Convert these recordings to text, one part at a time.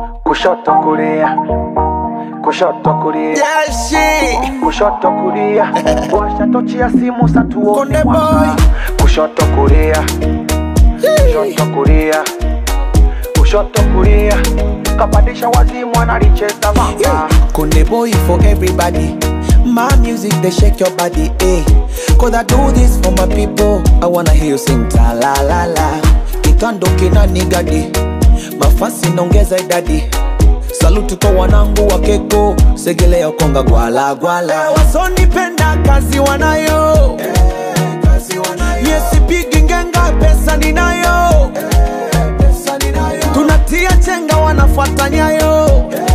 kushoto kulia, kushoto kulia, yeah shit, kushoto kulia, washa tochi ya simu satuone mwanga, kushoto kulia, kushoto kulia, kushoto kulia, kapandisha wazimu analicheza vanga. Konde Boy for everybody, my music they shake your body, eh. Cause I do this for my people, I wanna hear you sing ta la la la. Kitando kina nigadi, mafasi nongeza idadi. Saluti kwa wanangu wa keko, segele ya konga gwala gwala. Wasoni penda kazi wanayo, kazi wanayo. Yesi pigi ngenga pesa ninayo, pesa ninayo. Tunatia chenga wanafuata nyayo,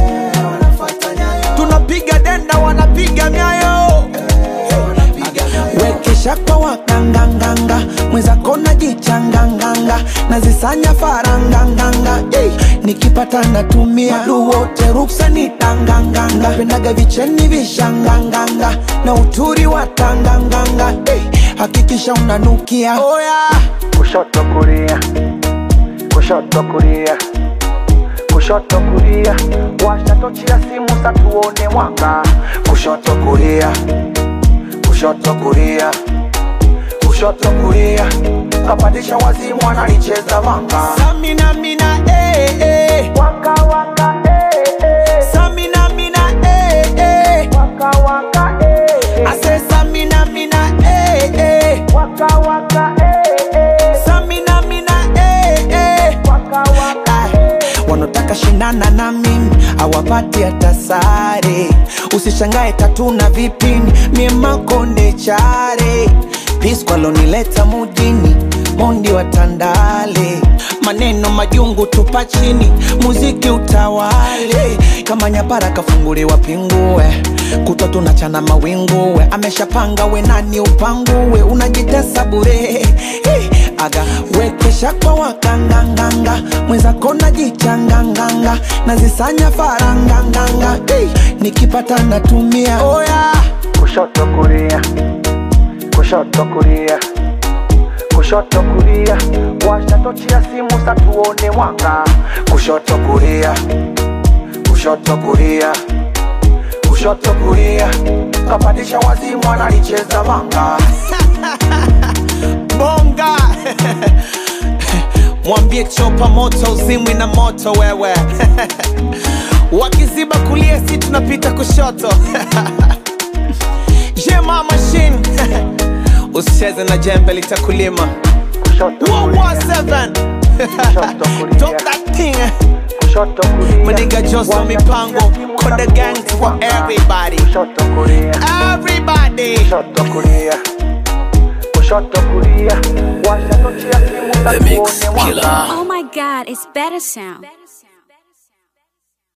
tunapiga denda wanapiga miayo. Wekesha kwa wakanganganga, mweza kona jichanganganga, nazisanya faranganganga, nikipata natumia madu wote ruksa ni tanganganga. Pendaga vicheni vishanganganga, na uturi wa tanganganga, hakikisha unanukia. Oh yeah. Kushoto kulia, kushoto kulia, kushoto kulia, washa tochi ya simu satuone mwanga. Kushoto kulia, kushoto kulia, kushoto kulia, kapandisha wazimu analicheza vanga. Samina mina waka waka Samina mina waka waka I say Samina mina waka waka Samina mina waka waka. Wanotaka shinana na mimi hawapati hata sare. Usishangae tatu na vipini miema Konde chare. Peace kwa lonileta mujini, mondi wa Tandale. Maneno majungu tupa chini, muziki utawale. Kama nyapara kafunguli wapingue, kutwa tunachana mawinguwe. Ameshapanga we nani upanguwe, unajitesa bure. Aga wekesha kwa wakanganganga, mweza kona jichanganganga, nazisanya faranganganga, nikipata natumia. Oh yeah. Kushoto kulia, kushoto kulia, kushoto kulia, washa tochi ya simu satuone mwanga. Kushoto kulia, kushoto kulia, kushoto kulia, kapandisha wazimu analicheza vanga. Bonga. Mwambie chopa moto uzimwi na moto wewe. Wakiziba kulia si tunapita kushoto. Jema machine. Usicheze na jembe litakulima. Kushoto kulia, 117. Drop that thing. kushoto kulia, Maniga Joso mipango, Konde gang for everybody. kushoto kulia, Everybody. kushoto kulia, kushoto kulia, washa tochi ya simu satuone mwanga. Oh my God, it's better sound.